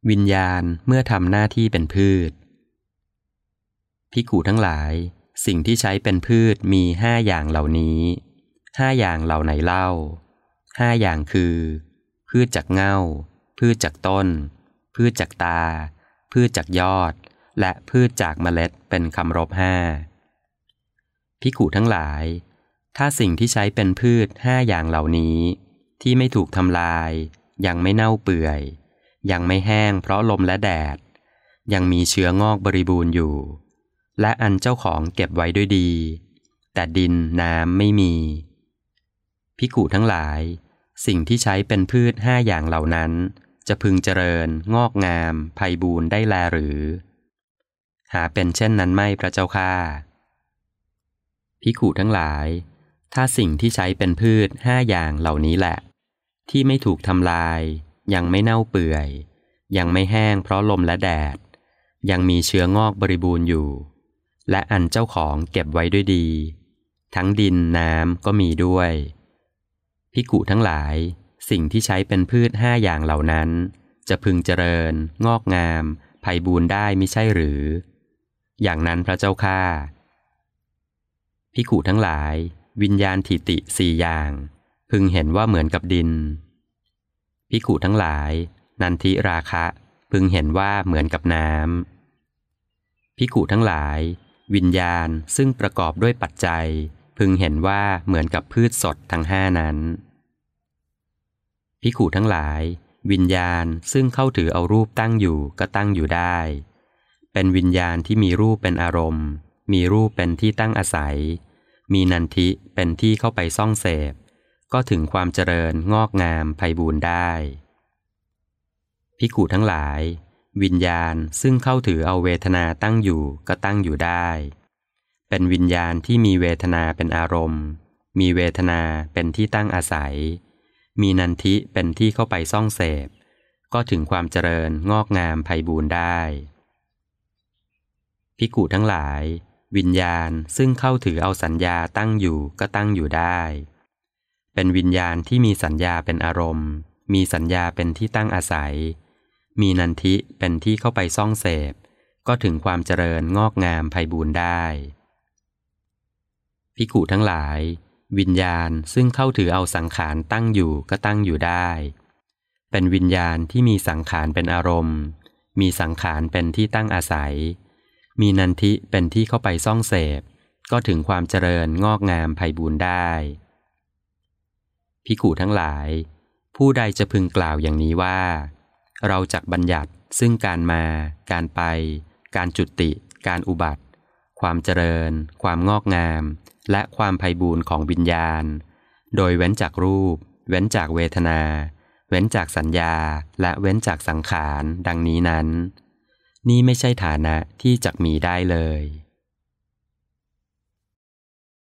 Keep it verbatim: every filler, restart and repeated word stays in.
วิญญาณเมื่อทำหน้าที่เป็นพืชภิกขุทั้งหลายสิ่งที่ใช้เป็นพืชมีห้าอย่างเหล่านี้ห้าอย่างเหล่าไหนเล่าห้าอย่างคือพืชจากเง่าพืชจากต้นพืชจากตาพืชจากยอดและพืชจากเมล็ดเป็นคำรบห้าภิกขุทั้งหลายถ้าสิ่งที่ใช้เป็นพืชห้าอย่างเหล่านี้ที่ไม่ถูกทำลายยังไม่เน่าเปื่อยยังไม่แห้งเพราะลมและแดดยังมีเชื้องอกบริบูรณ์อยู่และอันเจ้าของเก็บไว้ด้วยดีแต่ดินน้ำไม่มีภิกขุทั้งหลายสิ่งที่ใช้เป็นพืชห้าอย่างเหล่านั้นจะพึงเจริญงอกงามไพบูรณ์ได้แลหรือหาเป็นเช่นนั้นไม่พระเจ้าข้าภิกขุทั้งหลายถ้าสิ่งที่ใช้เป็นพืชห้าอย่างเหล่านี้แหละที่ไม่ถูกทำลายยังไม่เน่าเปื่อยยังไม่แห้งเพราะลมและแดดยังมีเชื้องอกบริบูรณ์อยู่และอันเจ้าของเก็บไว้ด้วยดีทั้งดินน้ำก็มีด้วยภิกขุทั้งหลายสิ่งที่ใช้เป็นพืชห้าอย่างเหล่านั้นจะพึงเจริญงอกงามไพบูรณ์ได้มิใช่หรืออย่างนั้นพระเจ้าข้าภิกขุทั้งหลายวิญญาณถิติสี่อย่างพึงเห็นว่าเหมือนกับดินภิกขุทั้งหลายนันทิราคะพึงเห็นว่าเหมือนกับน้ำภิกขุทั้งหลายวิญญาณซึ่งประกอบด้วยปัจจัยพึงเห็นว่าเหมือนกับพืชสดทั้งห้านั้นภิกขุทั้งหลายวิญญาณซึ่งเข้าถือเอารูปตั้งอยู่ก็ตั้งอยู่ได้เป็นวิญญาณที่มีรูปเป็นอารมณ์มีรูปเป็นที่ตั้งอาศัยมีนันทิเป็นที่เข้าไปซ่องเสพก็ถึงความเจริญงอกงามไพบูรณ์ได้ภิกขุทั้งหลายวิญญาณซึ่งเข้าถือเอาเวทนาตั้งอยู่ก็ตั้งอยู่ได้เป็นวิญญาณที่มีเวทนาเป็นอารมณ์มีเวทนาเป็นที่ตั้งอาศัยมีนันทิเป็นที่เข้าไปซ่องเสพก็ถึงความเจริญงอกงามไพบูรณ์ได้ภิกขุทั้งหลายวิญญาณซึ่งเข้าถือเอาสัญญาตั้งอยู่ก็ตั้งอยู่ได้เป็นวิญญาณที่มีสัญญาเป็นอารมณ์มีสัญญาเป็นที่ตั้งอาศัยมีนันทิเป็นที่เข้าไปซ่องเสพก็ถึงความเจริญงอกงามไพบูรณ์ได้ภิกขุทั้งหลายวิญญาณซึ่งเข้าถือเอาสังขารตั้งอยู่ก็ตั้งอยู่ได้เป็นวิญญาณที่มีสังขารเป็นอารมณ์มีสังขารเป็นที่ตั้งอาศัยมีนันทิเป็นที่เข้าไปซ่องเสพก็ถึงความเจริญงอกงามไพบูรณ์ได้ภิกขุทั้งหลายผู้ใดจะพึงกล่าวอย่างนี้ว่าเราจักบัญญัติซึ่งการมาการไปการจุติการอุบัติความเจริญความงอกงามและความไพบูรณ์ของวิญญาณโดยเว้นจากรูปเว้นจากเวทนาเว้นจากสัญญาและเว้นจากสังขารดังนี้นั้นนี่ไม่ใช่ฐานะที่จักมีได้เลย